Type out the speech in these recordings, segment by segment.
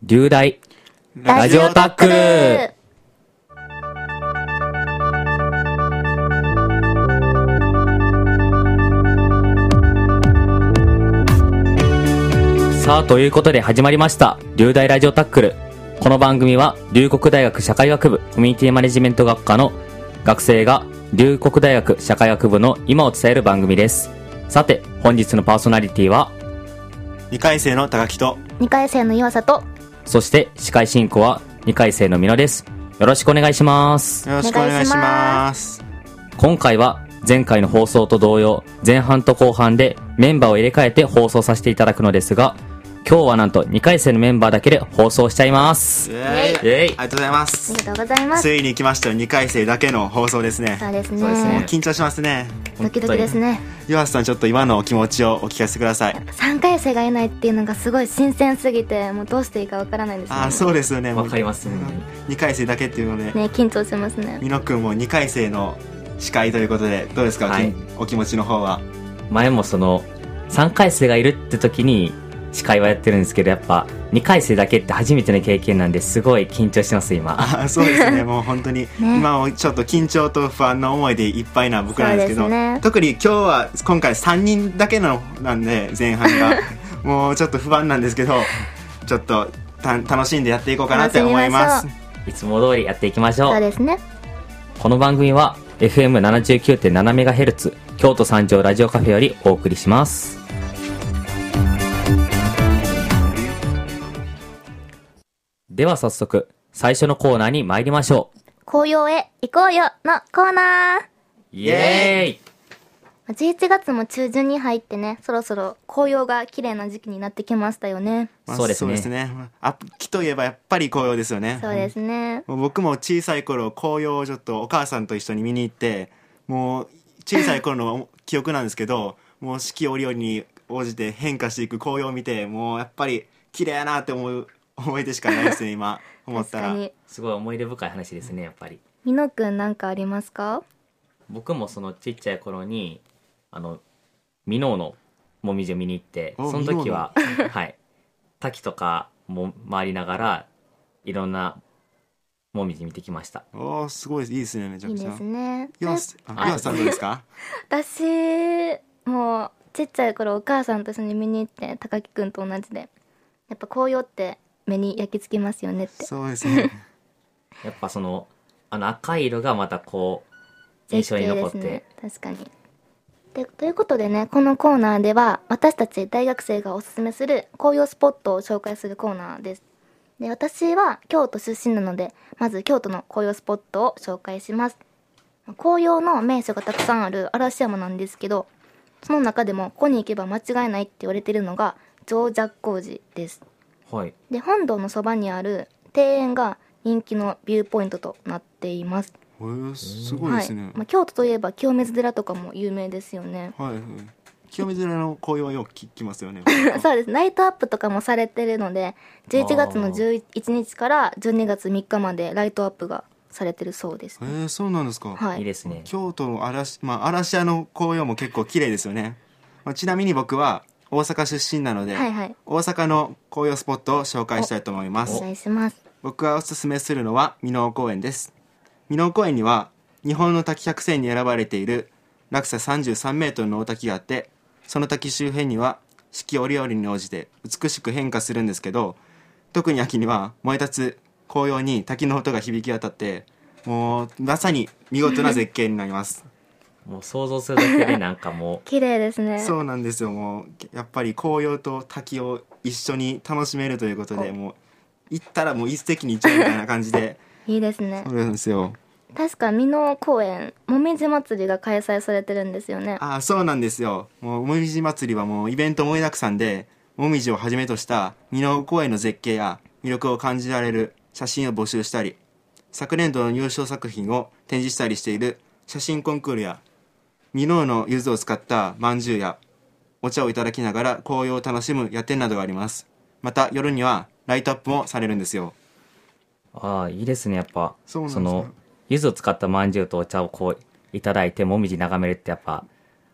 流大ラジオタックル。さあ、ということで始まりました流大ラジオタックル。この番組は龍谷大学社会学部コミュニティマネジメント学科の学生が龍谷大学社会学部の今を伝える番組です。さて、本日のパーソナリティは 2回生の高木と 2回生の岩里、 そして司会進行は2回生の美濃です。よろしくお願いします。 よろしくお願いします。 今回は前回の放送と同様、前半と後半でメンバーを入れ替えて放送させていただくのですが、今日はなんと2回生のメンバーだけで放送しちゃいます。 イエーイ、ありがとうございまあす。 りがとうございます。 ついに来ましたよ、2回生だけの放送ですね。 そうですね。 そうですね。 緊張しますね。 ドキドキですね。 岩瀬さん、ちょっと今のお気持ちをお聞かせください。 3回生がいないっていうのがすごい新鮮すぎて、もうどうしていいかわからないですね。 ああ、そうですよね。 わかりますね。 2回生だけっていうのでね、緊張しますね。 美濃くんも2回生の司会ということで、どうですか、 はい、 お気持ちの方は。 前もその3回生がいるって時に司会はやってるんですけど、やっぱ2回生だけって初めての経験なんですごい緊張してます今。 あ、そうですね。もう本当に、今もちょっと緊張と不安な思いでいっぱいな僕なんですけど、特に今回3人だけなんで前半がもうちょっと不安なんですけど、ちょっと楽しんでやっていこうかなって思います。 いつも通りやっていきましょう。 そうですね。 この番組は FM79.7MHz 京都三条ラジオカフェよりお送りします。では早速最初のコーナーに参りましょう。 紅葉へ行こうよのコーナー。 イエーイ。 11月も中旬に入ってね、そろそろ紅葉が綺麗な時期になってきましたよね。 そうですね。 秋といえばやっぱり紅葉ですよね。 そうですね。 僕も小さい頃紅葉をちょっとお母さんと一緒に見に行って、もう小さい頃の記憶なんですけどもう四季折々に応じて変化していく紅葉を見て、もうやっぱり綺麗やなって思う思い出しかないですね今思ったら。 すごい思い出深い話ですね。やっぱり美濃くんなんかありますか？ 僕もそのちっちゃい頃に美濃のもみじを見に行って、その時ははい滝とかも回りながらいろんなもみじ見てきました。 おー、すごいいいですね。めちゃくちゃいいですね。 岩瀬さんどうですか？ 私もうちっちゃい頃お母さんと一緒に見に行って、高木くんと同じで、やっぱ紅葉って目に焼き付きますよねって。 そうですねやっぱその赤い色がまたこう印象に残って、 ね、確かに。ということでね、このコーナーでは私たち大学生がおすすめする紅葉スポットを紹介するコーナーです。で、私は京都出身なので、まず京都の紅葉スポットを紹介します。紅葉の名所がたくさんある嵐山なんですけど、その中でもここに行けば間違いないって言われているのが常寂光寺です。 はい。 で、本堂のそばにある庭園が人気のビューポイントとなっています。 すごいですね。 はい、京都といえば清水寺とかも有名ですよね。 はい、はい、清水寺の紅葉はよく聞きますよねそうです。ライトアップとかもされてるので、11月の11日から12月3日までライトアップがされてるそうです、ね。 そうなんですか。 はい、 いいですね。 京都の嵐山の紅葉も結構綺麗ですよね。ちなみに僕は大阪出身なので、 はいはい、 大阪の紅葉スポットを紹介したいと思います。 お願いします。 僕がおすすめするのは箕面公園です。箕面公園には日本の滝100選に選ばれている落差33メートルの大滝があって、その滝周辺には四季折々に応じて美しく変化するんですけど、特に秋には燃え立つ紅葉に滝の音が響き渡って、もうまさに見事な絶景になりますもう想像するだけでなんかもう綺麗ですね。 そうなんですよ。もうやっぱり紅葉と滝を一緒に楽しめるということで、もう行ったらもう一石二鳥みたいな感じでいいですね。 そうなんですよ。 確か箕面公園もみじ祭りが開催されてるんですよね。 そうなんですよ。もうもみじ祭りはもうイベント盛りだくさんで、もみじをはじめとした箕面公園の絶景や魅力を感じられる写真を募集したり、昨年度の入賞作品を展示したりしている写真コンクールや、箕面の柚子を使ったまんじゅうやお茶をいただきながら紅葉を楽しむ夜店などがあります。また夜にはライトアップもされるんですよ。 いいですね。やっぱそうなんですよ。 柚子を使ったまんじゅうとお茶をこういただいてもみじ眺めるってやっぱ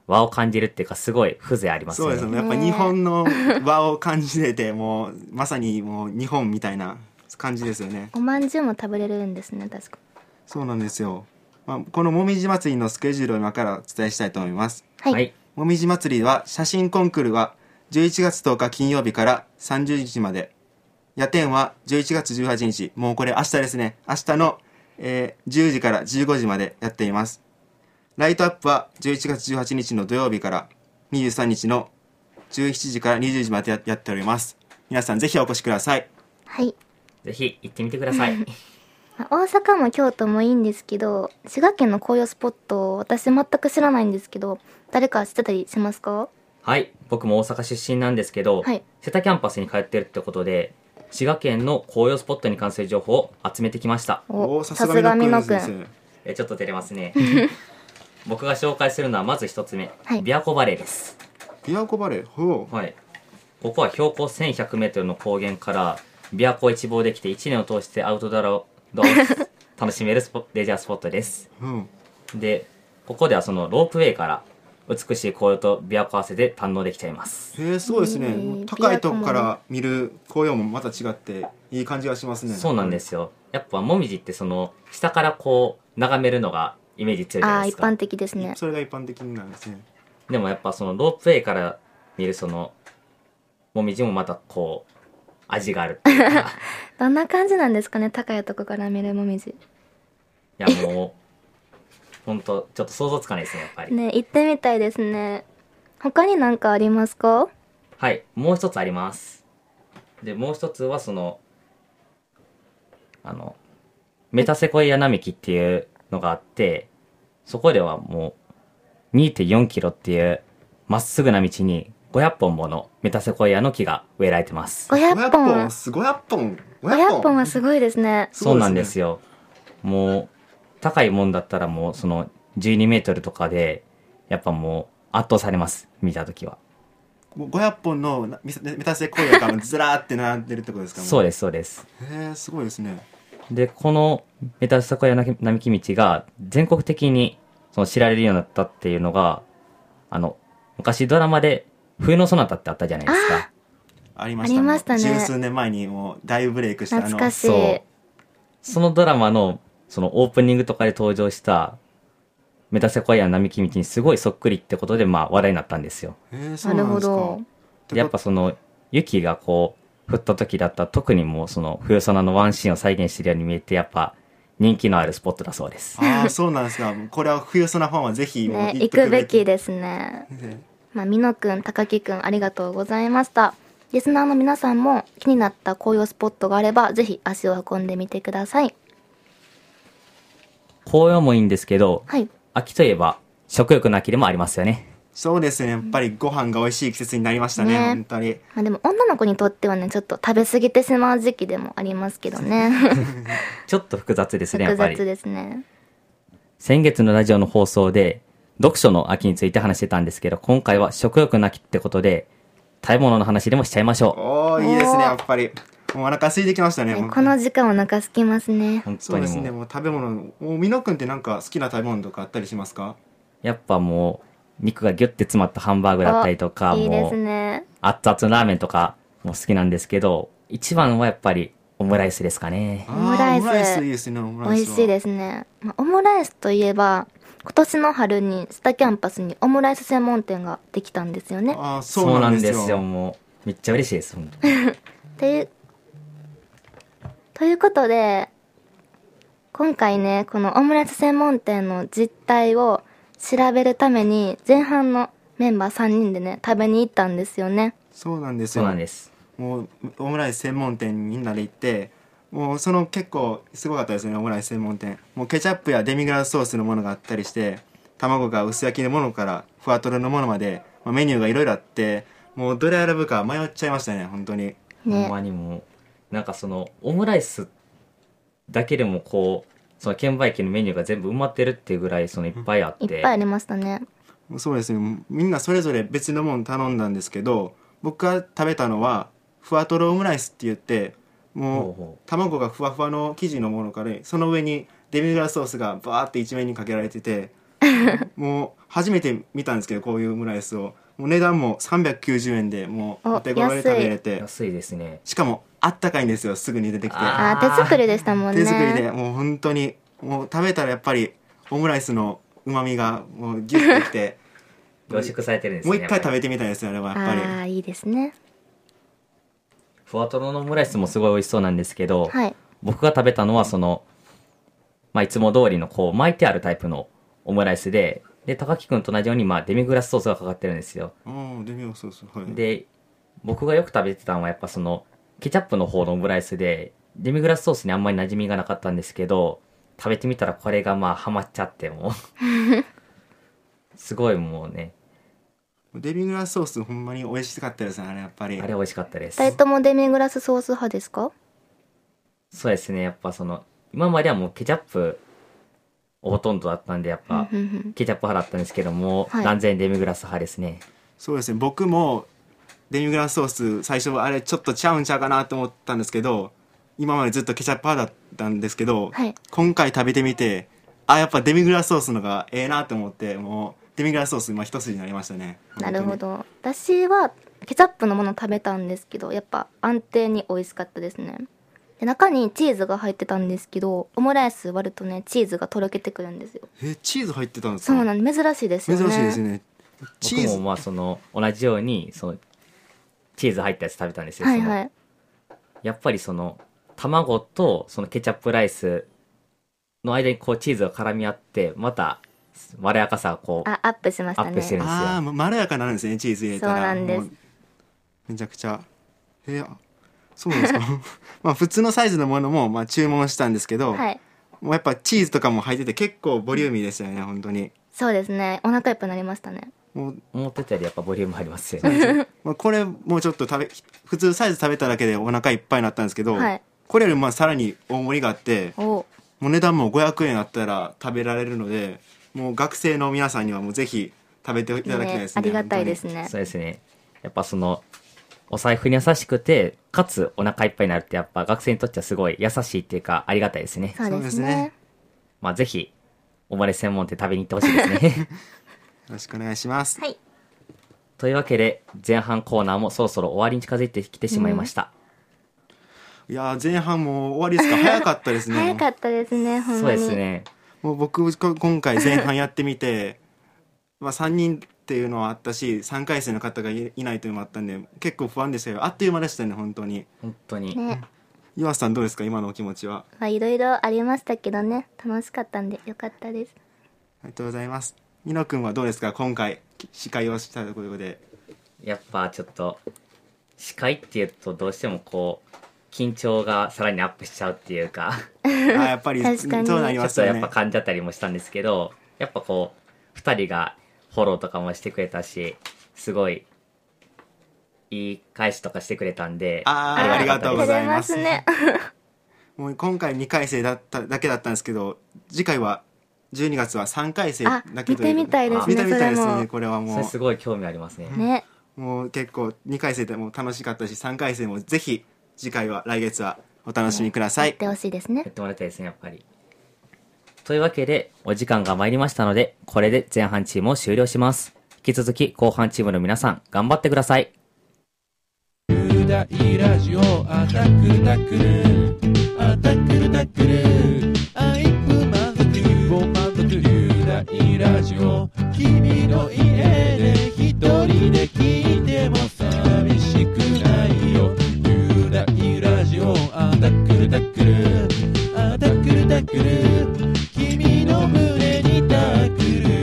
和を感じるっていうか、すごい風情ありますよね。 そうですね。やっぱ日本の和を感じれて、もうまさにもう日本みたいな感じですよね。 おまんじゅうも食べれるんですね、確か。 そうなんですよ。このもみじ祭りのスケジュールを今からお伝えしたいと思います。 はい。 もみじ祭りは写真コンクールは11月10日金曜日から30日まで。夜店は11月18日。もうこれ明日ですね。明日の、10時から15時までやっています。ライトアップは11月18日の土曜日から23日の17時から20時までやっております。皆さんぜひお越しください。 はい。 ぜひ行ってみてください。 大阪も京都もいいんですけど、滋賀県の紅葉スポット、私全く知らないんですけど、誰か知ってたりしますか？ はい。僕も大阪出身なんですけど、 はい。 瀬田キャンパスに通ってるってことで、滋賀県の紅葉スポットに関する情報を集めてきました。 ささすが美濃くですん。 ちょっと照れますね。僕が紹介するのはまず一つ目、 はい琵琶湖バレーです。 琵琶湖バレー。ほう。 はい。ここは標高1100メートルの高原から琵琶湖を一望できて1年を通してアウトドアを楽しめるレジャースポットです。 うん。 で、ここではそのロープウェイから美しい紅葉と琵琶湖合わせて堪能できちゃいます。 へえ、すごいですね。高いとこから見る紅葉もまた違っていい感じがしますね。 そうなんですよ。やっぱもみじってその下からこう眺めるのがイメージ強いじゃないですか。 一般的ですね。 それが一般的なんですね。 でもやっぱそのロープウェイから見るそのもみじもまたこう味があるっていうかどんな感じなんですかね、高いとこから見るもみじ。 いやもう本当ちょっと想像つかないですね、やっぱり。 ね、行ってみたいですね。他に何かありますか？ はい、もう一つあります。でもう一つはそのメタセコイア並木っていうのがあって、そこではもう 2.4 キロっていうまっすぐな道に500本ものメタセコイアの木が植えられてます。 500本。 500本。 500本はすごいですね。 そうなんですよ。もう高いもんだったらもうその12メートルとかでやっぱもう圧倒されます、見たときは。 500本のメタセコイアがずらーって並んでるってことですか？ そうですそうです。 へえ、すごいですね。 でこのメタセコイア並木道が全国的にその知られるようになったっていうのが昔ドラマで冬のソナタってあったじゃないですか。 ありましたね。 ありましたね。 十数年前にもう大ブレイクした懐かしい。 そうそのドラマのそのオープニングとかで登場したメタセコイアの並木道にすごいそっくりってことでまあ話題になったんですよ。 へえ、そうなんですか。 なるほでやっぱその雪がこう降った時だったら特にもうその冬ソナのワンシーンを再現してるように見えてやっぱ人気のあるスポットだそうです。 ああ、そうなんですか。これは冬ソナファンはぜひもうね、 行行くべきでですね。美濃くん、高木くん、ありがとうございました。リスナーの皆さんも気になった紅葉スポットがあればぜひ足を運んでみてください。 紅葉もいいんですけど、 はい。 秋といえば食欲の秋でもありますよね。 そうですね。やっぱりご飯が美味しい季節になりましたね。 ね本当に。 でも女の子にとってはね、ちょっと食べ過ぎてしまう時期でもありますけどね。 ちょっと複雑ですね、やっぱり。 複雑ですね。 先月のラジオの放送で読書の秋について話してたんですけど、今回は食欲の秋ってことで食べ物の話でもしちゃいましょおー、いいですね。やっぱり。もうお腹空いてきましたね。 この時間お腹空きますねう。。本そうですね。 当にもう。 もう食べ物。もう美濃くんってなんか好きな食べ物とかあったりしますか？ やっぱもう肉がギュッて詰まったハンバーグだったりとか、 いいですもうね。 熱々のラーメンとかも好きなんですけど、一番はやっぱりオムライスですかね。 あーオムライスオムライスいいですね。オムライスは美味しいですね。オムライスといえば、今年の春にスタキャンパスにオムライス専門店ができたんですよね。 あー、そうなんですよ。 もうめっちゃ嬉しいです本当に。 ということで、今回ね、このオムライス専門店の実態を調べるために、前半のメンバー3人でね、食べに行ったんですよね。 そうなんですそうよ。 なんです。 もうオムライス専門店にみんなで行って、もうその結構すごかったですね。オムライス専門店。もうケチャップやデミグラスソースのものがあったりして、卵が薄焼きのものからふわとろのものまで、メニューがいろいろあって、もうどれ選ぶか迷っちゃいましたね。本当に。 ほんまにもうなんかそのオムライスだけでもこうその券売機のメニューが全部埋まってるっていうぐらいそのいっぱいあって、 いっぱいありましたね。 そうですね。みんなそれぞれ別のもの頼んだんですけど、僕が食べたのはふわとろオムライスって言って、もほうほう卵がふわふわの生地のものから、その上にデミグラスソースがバーって一面にかけられてて、 もう初めて見たんですけど、こういうオムライスをもう値段も390円でもうお手頃で食べれて、 安いですね。 しかもあったかいんですよ、すぐに出てきて。 手作りでしたもんね。 手作りでもう本当にもう食べたらやっぱりオムライスの旨味がもうギュッときて凝縮されてるんですね。 もう一回食べてみたいですよ、あれはやっぱり。 いいですね。 ふわとろのオムライスもすごい美味しそうなんですけど、 はい。 僕が食べたのはいつも通りのこう巻いてあるタイプのオムライスで、高木くんと同じようにデミグラスソースがかかってるんですよ。 デミグラスソース、はい。 で、僕がよく食べてたのはやっぱケチャップの方のオムライスで、デミグラスソースにあんまり馴染みがなかったんですけど、食べてみたらこれがハマっちゃってもうすごいもうね。 デミグラスソースほんまに美味しかったですね、あれやっぱり。 あれ美味しかったです。 2人ともデミグラスソース派ですか？ そうですね、やっぱ今まではもうケチャップほとんどだったんで、やっぱケチャップ派だったんですけども、断然デミグラス派ですね。 そうですね、僕もデミグラスソース最初あれちょっとちゃうんちゃうかなと思ったんですけど、今までずっとケチャップ派だったんですけど、今回食べてみてやっぱデミグラスソースのがええなと思って、もうデミグラスソース一筋になりましたね。 なるほど。私はケチャップのもの食べたんですけど、やっぱ安定に美味しかったですね。で、中にチーズが入ってたんですけど、オムライス割るとね、チーズがとろけてくるんですよ。 チーズ入ってたんですか？ そうなんで、珍しいですよね。 珍しいですね。 僕も同じようにチーズ入ったやつ食べたんですよ。 はいはい。 やっぱり卵とケチャップライスの間にチーズが絡み合って、またまろやかさがアップしましたね。 アップしてるんですよ。 まろやかになるんですね、チーズ入れたら。 そうなんです。 めちゃくちゃそうなんですか普通のサイズのものも注文したんですけど、もうやっぱチーズとかも入ってて結構ボリューミーでしたよね、本当に。 そうですね、お腹いっぱいになりましたね。 思ってたよりやっぱボリュームありますよねこれもうちょっと普通サイズ食べただけでお腹いっぱいになったんですけど、これよりさらに大盛りがあって、もう値段も500円あったら食べられるので、もう学生の皆さんにはもうぜひ食べていただきたいですね。 ありがたいですね。 そうですね、やっぱお財布に優しくてかつお腹いっぱいになるって、やっぱ学生にとってはすごい優しいっていうかありがたいですね。 そうですね。 ぜひオムライス専門店食べに行ってほしいですねよろしくお願いします。 はい。 というわけで前半コーナーもそろそろ終わりに近づいてきてしまいました。 いや前半も終わりですか？早かったですね。 早かったですね、ほんそうまに。 ですね。 もう僕今回前半やってみて3人っていうのはあったし、3回生の方がいないというのもあったんで結構不安でしたよ。あっという間でしたね、本当に。 本当にね。 岩瀬さんどうですか、今のお気持ちは？ いろいろありましたけどね、楽しかったんでよかったです。 ありがとうございます。みのくんはどうですか、今回司会をしたということで。 やっぱちょっと司会っていうとどうしても緊張がさらにアップしちゃうっていうかやっぱりそうなりますよね。 ちょっとやっぱ噛んじゃったりもしたんですけど、やっぱ2人がフォローとかもしてくれたし、すごいいい返しとかしてくれたんで、 ありがとうございます。 ね、 もう今回2回生だけだったんですけど、次回は12月は3回生だけという。 見てみたいですね。 見てみたいですね。これはもうそれすごい興味ありますね。 ね。 もう結構2回生でも楽しかったし、3回生もぜひ次回は来月はお楽しみください。 やってほしいですね。 やってもらいたいですね、やっぱり。というわけでお時間が参りましたので、これで前半チームを終了します。引き続き後半チームの皆さん頑張ってください。 雄大ラジオアタックタックルアタックルタックルアイプ満足ご満足雄大ラジオ君の家で一人で聞いても寂しくないよ雄大ラジオアタックルタックルアタックルタックル君の胸にタックル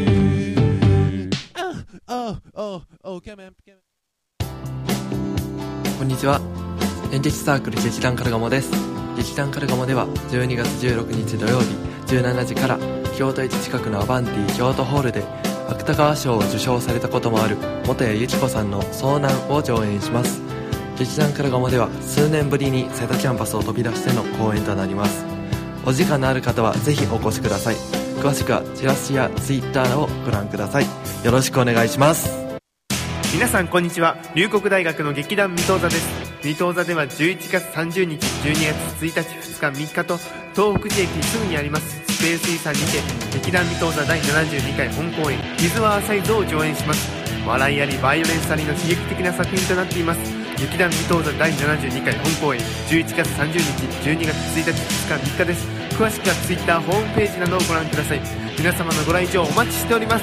こんにちは。演劇サークル劇団カルガモです。劇団カルガモでは12月16日土曜日17時から京都駅近くのアバンティ京都ホールで芥川賞を受賞されたこともある元谷由紀子さんの遭難を上演します。劇団カルガモでは数年ぶりに瀬戸キャンパスを飛び出しての公演となります。お時間のある方はぜひお越しください。詳しくはチラシやツイッターをご覧ください。よろしくお願いします。 皆さんこんにちは。龍谷大学の劇団水戸座です。 水戸座では11月30日、12月1日、2日、3日と東北寺駅すぐにありますスペースイさんにて劇団水戸座第72回本公演「水は浅いぞ」を上演します。笑いありバイオレンスありの刺激的な作品となっています。劇団水戸座第72回本公演11月30日、12月1日、2日、3日です。詳しくは Twitter ホームページなどをご覧ください。皆様のご来場お待ちしております。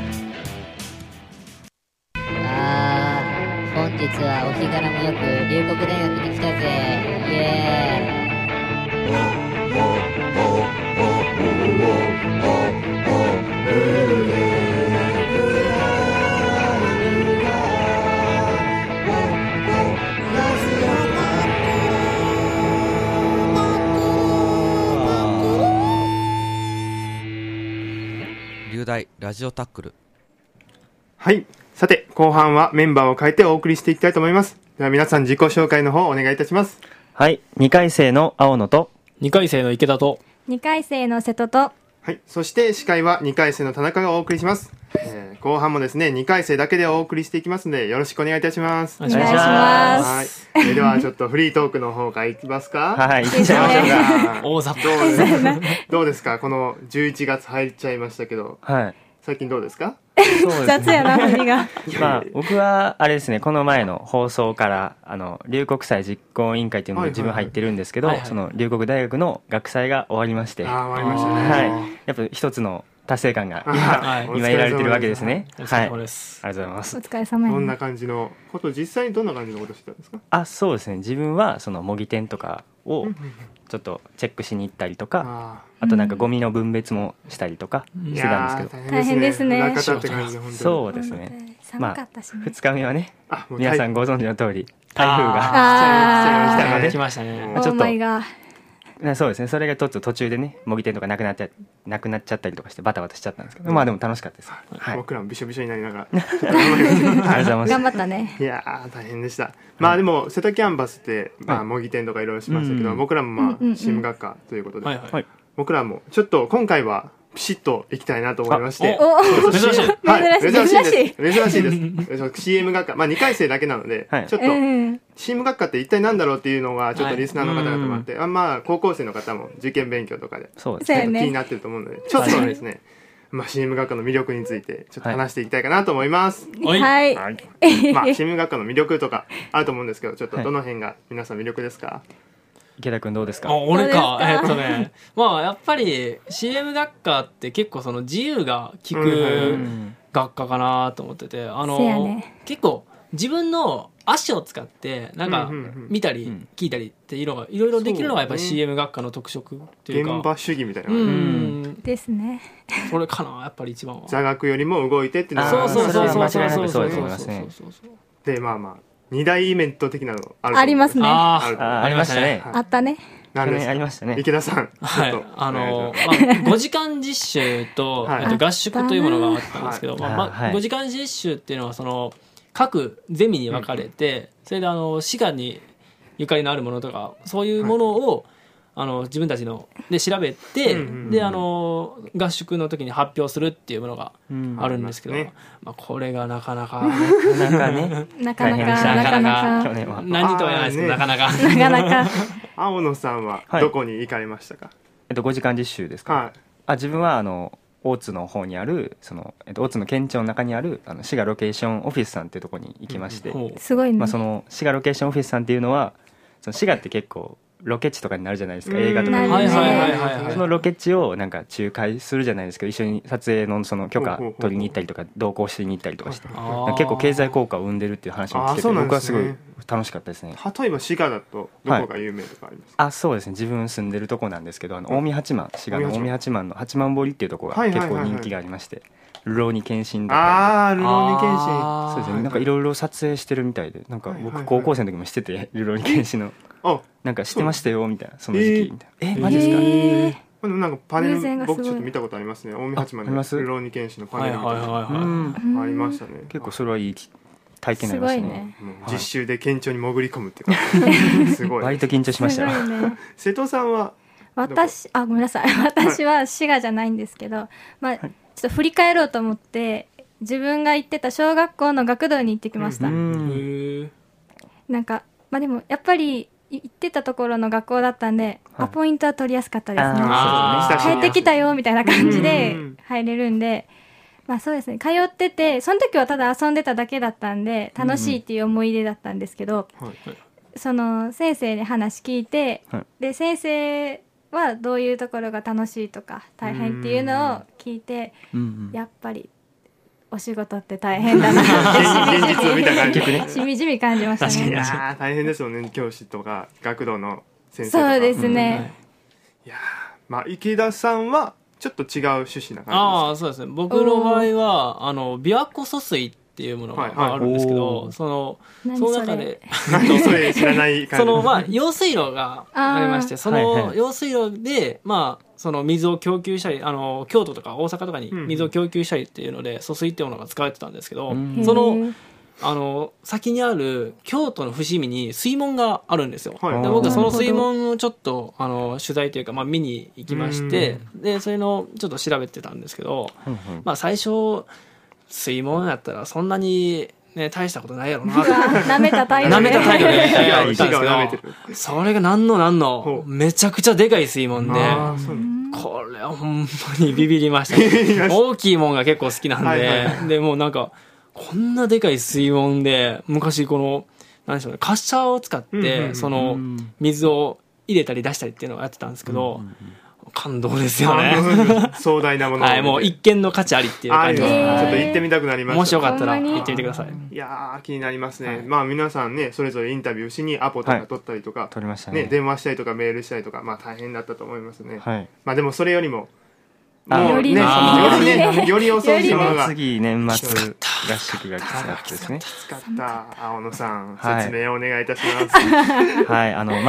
本日はお日柄もよく龍谷大学に来たぜ。イエーイ。 龍大ラジオタックル。 はい、さて後半はメンバーを変えてお送りしていきたいと思います。では皆さん自己紹介の方お願いいたします。 はい、2回生の青野と 2回生の池田と 2回生の瀬戸と、 はい、そして司会は2回生の田中がお送りします。後半もですね2回生だけでお送りしていきますのでよろしくお願いいたします。 お願いします。 はい、ではちょっとフリートークの方からいきますか。 はい、行っちゃいましょうか。 大雑把どうですかこの11月入っちゃいましたけど、 はい、 最近どうですか。 雑やな振りが。 まあ僕はあれですね、この前の放送から龍谷祭実行委員会というのに自分入ってるんですけど、その龍谷大学の学祭が終わりまして、 終わりましたね。 はい、やっぱ一つの達成感が今得られてるわけですね。はい、ありがとうございます。 お疲れ様。 どんな感じのこと実際にどんな感じのことしてたんですか。 そうですね、自分はその模擬店とかをちょっとチェックしに行ったりとか、あとなんかゴミの分別もしたりとかしてたんですけど、 大変ですね。 そうですね。まあ2日目はね、皆さんご存知の通り台風が来ましたね。 ちょっとそうですね、それがちょっと途中でね模擬店とかなくなっちゃったりとかしてバタバタしちゃったんですけど、まあでも楽しかったです。 僕らもびしょびしょになりながら頑張ったね。 いやー大変でした。まあでも瀬戸キャンバスって模擬店とかいろいろしましたけど、僕らもまあシーム学科ということで僕らもちょっと今回はピシッといきたいなと思いまして、 珍しい珍しいです。CM 学科、まあ2回生だけなので、ちょっと CM 学科って一体なんだろうっていうのがちょっとリスナーの方々もあって、まあ高校生の方も受験勉強とかで気になってると思うので、ちょっとですね、まあ CM 学科の魅力についてちょっと話していきたいかなと思います。 はい。 まあ CM 学科の魅力とかあると思うんですけど、ちょっとどの辺が皆さん魅力ですか。 池田君どうですか。 俺か。まあやっぱり CM 学科って結構その自由が利く学科かなと思ってて、結構自分の足を使ってなんか見たり聞いたりっていうのがいろいろできるのがやっぱり CM 学科の特色っていうか、 現場主義みたいなですね。 それかなやっぱり一番は。 座学よりも動いてっていうのがそうで、まあまあ2大イベント的なのありますね。 ありましたね。 あったね。 ありましたね。 池田さん。 はい。5時間実習と合宿というものがあったんですけど、5時間実習っていうのはその各ゼミに分かれて、それで滋賀にゆかりのあるものとかそういうものを自分たちので調べて、で合宿の時に発表するっていうものがあるんですけど、まあこれがなかなかなかなか何とは言わないですけどなかなか青野さんはどこに行かれましたか。 5時間実習ですか。自分は大津の方にある大津の県庁の中にある滋賀ロケーションオフィスさんっていうところに行きまして、 すごいね。 まあその滋賀ロケーションオフィスさんっていうのはその滋賀って結構ロケ地とかになるじゃないですか、映画とかに。そのロケ地をなんか仲介するじゃないですけど、一緒に撮影のその許可取りに行ったりとか同行しに行ったりとかして、結構経済効果を生んでるっていう話も聞けて、僕はすごい楽しかったですね。 例えば滋賀だとどこが有名とかありますか。 そうですね、自分住んでるとこなんですけど、近江八幡、滋賀の近江八幡の八幡堀っていうとこが結構人気がありまして、ルローニケンシンだったり、 ルローニケンシン、 そうですね、なんかいろいろ撮影してるみたいで、なんか僕高校生の時もしてて、ルローニケンシンのなんかしてましたよみたいな、その時期みたいな。マジですか。 でもなんかパネル僕ちょっと見たことありますね。近江八幡のルローニケンシンのパネルみたいなありましたね。 結構それはいい体験になりましたね。 実習で県庁に潜り込むっていうかすごい割と緊張しました。 瀬戸さんは。 ごめんなさい、私は滋賀じゃないんですけど、まあちょっと振り返ろうと思って自分が行ってた小学校の学童に行ってきました。なんかまあでもやっぱり行ってたところの学校だったんで、アポイントは取りやすかったですね。帰ってきたよみたいな感じで入れるんで、まあそうですね、通っててその時はただ遊んでただけだったんで楽しいっていう思い出だったんですけど、その先生に話聞いて、で先生はどういうところが楽しいとか大変っていうのを聞いて、やっぱりお仕事って大変だなって現実を見た感じねしみじみ感じましたね。 いや大変ですよね、教師とか学童の先生とか。 そうですね、 いやまあ池田さんはちょっと違う趣旨な感じですか？ ああ、そうですね。僕の場合は琵琶湖疎水っていうものがあるんですけど、その中でそれ知らない感じ。 用水路がありまして、その用水路でその水を供給したり、京都とか大阪とかに水を供給したりっていうので、疎水っていうものが使われてたんですけど、その先にある京都の伏見に水門があるんですよ。で僕はその水門をちょっと取材というか、見に行きまして、でそれのちょっと調べてたんですけど、最初水門やったらそんなにね大したことないやろななめた態度で言ったんですけど、それがなんのめちゃくちゃでかい水門で、これはほんまにビビりました大きいもんが結構好きなんで、でもうなんかこんなでかい水門で昔この何でしょうね、滑車を使ってその水を入れたり出したりっていうのをやってたんですけど、感動ですよね。 壮大なもの。 はい、もう一見の価値ありっていう感じです。 ちょっと行ってみたくなりました。 もしよかったら行ってみてください。 いやー気になりますね。皆さんねそれぞれインタビューしにアポとか取ったりとか、 取りましたね。 電話したりとかメールしたりとか、大変だったと思いますね。でもそれよりもより遅いものが次年末合宿がきつかったですね。 きつかった。青野さん説明をお願いいたします。 はい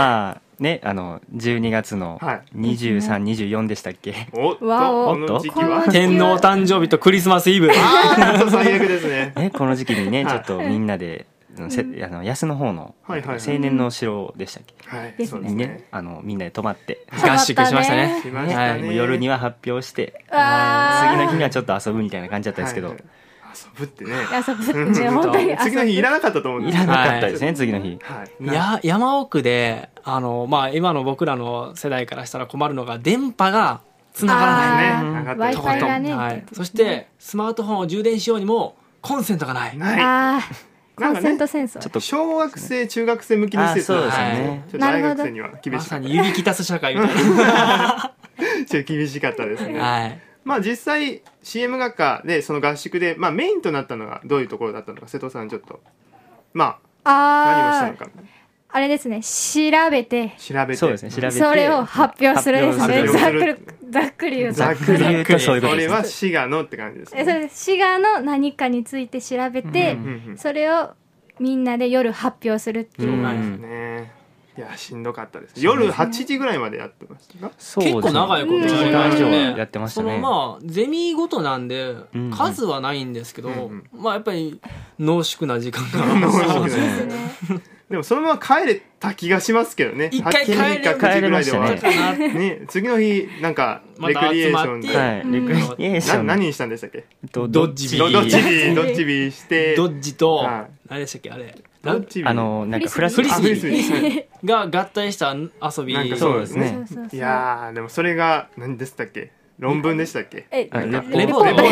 、12月の23、24でしたっけ？ おっと、この時期は天皇誕生日とクリスマスイブ。 最悪ですね。 この時期にね、ちょっとみんなで安の方の青年の城でしたっけ？にね、みんなで泊まって合宿しましたね。 夜には発表して、次の日にはちょっと遊ぶみたいな感じだったんですけど。 遊ぶってね。 本当に次の日いらなかったと思うんですいらなかったですね、次の日。 山奥で今の僕らの世代からしたら困るのが電波がつながらないね。 Wi-Fi がね。 そしてスマートフォンを充電しようにもコンセントがない。 コンセント戦争。 ちょっと小学生中学生向きにしてそうですね。 大学生には厳しい。 まさに指きたす社会みたいな。 ちょっと厳しかったですね。実際 CM 学科でその合宿でメインとなったのがどういうところだったのか、瀬戸さんちょっと何をしたのか。 あれですね、調べてそうですね、調べてそれを発表するですね。ざっくり言うとそういうことです。 それは滋賀のって感じですね。 滋賀の何かについて調べて、それをみんなで夜発表するっていう。 いやしんどかったです。夜8時ぐらいまでやってましたか？ 結構長いことやってましたね。 ゼミごとなんで数はないんですけど、やっぱり濃縮な時間が。 そうですね。でもそのまま帰れた気がしますけどね。 一回帰れましたね。次の日なんかレクリエーションで何にしたんでしたっけ？ ドッジビーしてドッジと何でしたっけあれ。 なんかフラスビーが合体した遊び。 そうですね。 いやでもそれが何でしたっけ？論文でしたっけ？ レポー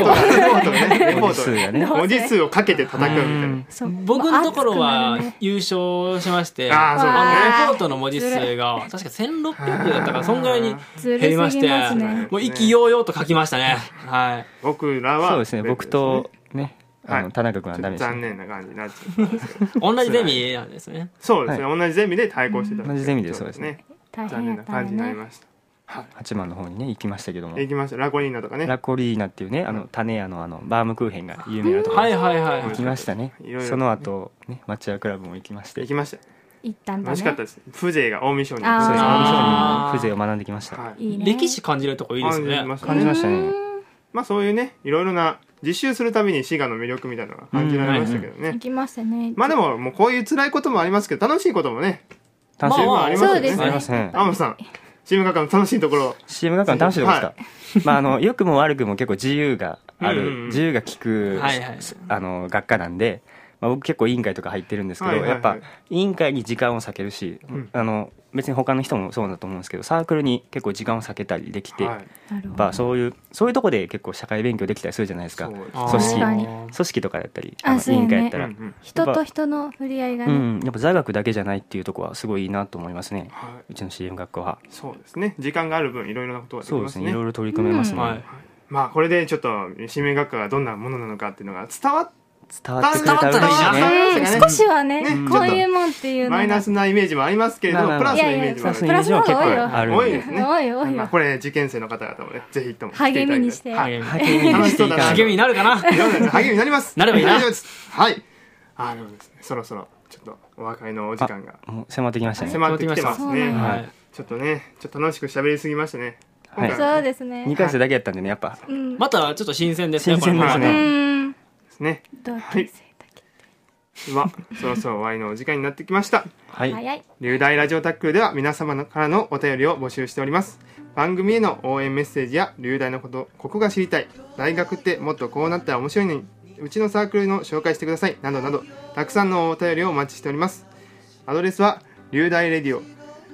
ト文字数をかけて叩くみたいな。 僕のところは優勝しまして、レポートの文字数が確か1600だったからそんぐらいに減りまして、もう意気揚々と書きましたね。はい。 僕らはそうですね。僕とね。田中君はダメです。 残念な感じになっちゃう。 同じゼミなんですね。 そうですね。同じゼミで対抗してた。 同じゼミでそうですね。 残念な感じになりました。 八幡の方にね行きましたけども。 行きました。ラコリーナとかね。 ラコリーナっていうね種屋のバームクーヘンが有名なところ。行きましたね。その後ね町屋クラブも行きまして。 行きました。 行ったんだね。 楽しかったです。風情が近江商人。 そうです。近江商人風情を学んできました。 歴史感じるとこいいですね。 感じましたね。 そういうねいろいろな実習するたびに滋賀の魅力みたいなのが感じられましたけどね。 行きましたね。 でももうこういう辛いこともありますけど楽しいこともねありますよね。 ありますね。 天野さん CM 学科の楽しいところ。 CM 学科の楽しいところですか？良くも悪くも結構自由がある自由が利く学科なんで僕結構委員会とか入ってるんですけど、やっぱ委員会に時間を割けるし、別に他の人もそうだと思うんですけど、サークルに結構時間を割けたりできて、やっぱそういうとこで結構社会勉強できたりするじゃないですか。組織とかやったり、委員会やったら、 人と人の触れ合いがね、 やっぱ座学だけじゃないっていうところはすごいいいなと思いますね、うちの CM 学校は。 そうですね、時間がある分いろいろなことができますね。 そうですね、いろいろ取り組めますね。 まあこれでちょっと CM 学科がどんなものなのかっていうのが伝わってくれたら嬉しいね。 少しはね、こういうもんっていうのマイナスなイメージもありますけれども、プラスのイメージもプラスの方が多いですね。 多いこれ受験生の方々もね、ぜひとも励みにして、 励みになるかな。 励みになります。 なればいいな。 はい。でもですね、そろそろちょっとお別れのお時間が迫ってきましたね。 迫ってきてますね。ちょっと楽しく喋りすぎましたね。 そうですね。 2回生だけやったんでね、やっぱまたちょっと新鮮ですね。 新鮮ですね。 ですね。はい。そろそろ終わりのお時間になってきました。 はい。 龍大ラジオタックルでは皆様からのお便りを募集しております。番組への応援メッセージや龍大のこと、ここが知りたい、大学ってもっとこうなったら面白いのに、うちのサークルの紹介してくださいなどなど、たくさんのお便りをお待ちしております。アドレスは龍大レディオ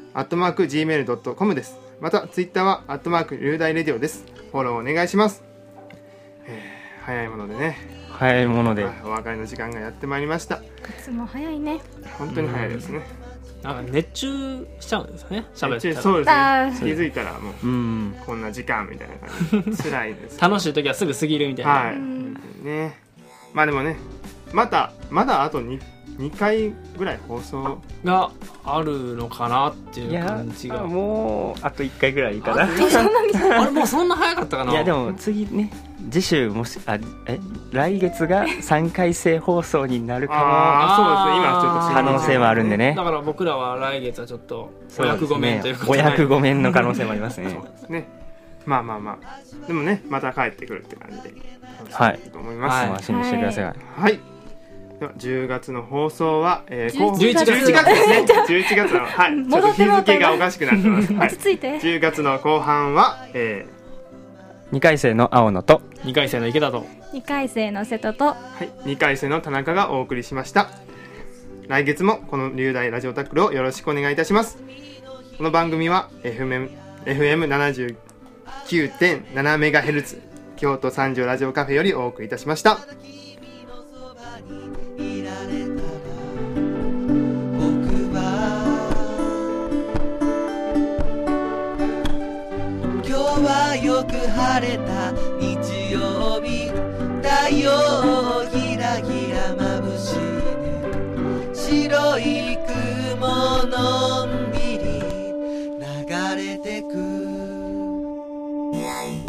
@gmail.com です。またツイッターは龍大レディオです。フォローお願いします。早いものでね。 早いものでお別れの時間がやってまいりました。いつも早いね。 本当に早いですね。 なんか熱中しちゃうんですよね。喋ってたら。 そうですね。気づいたらもうこんな時間みたいな感じ。辛いです。 楽しい時はすぐ過ぎるみたいな。 はい。ね。まあでもね、まだあと2回ぐらい放送があるのかなっていう感じが。 もうあと1回ぐらいかな。 あれもうそんな早かったかな。 いやでも次ね、次週もし来月が3回生放送になるかも。 そうですね、今ちょっと可能性もあるんでね。 だから僕らは来月はちょっとお役御免ということで、お役御免の可能性もありますね。 そうですね。まあでもね、また帰ってくるって感じではいと思います。 楽しみにしてください。 はい。では10月の放送は 11月ですね。11月のちょっと日付がおかしくなってます。 落ち着いて。 10月の後半は 2回生の青野と 2回生の池田と 2回生の瀬戸と 2回生の田中がお送りしました。来月もこの龍大ラジオタックルをよろしくお願いいたします。この番組は FM79.7MHz 京都三条ラジオカフェよりお送りいたしました。 今日はよく晴れた日曜日、太陽ギラギラ眩しいね。白い雲のんびり流れてく。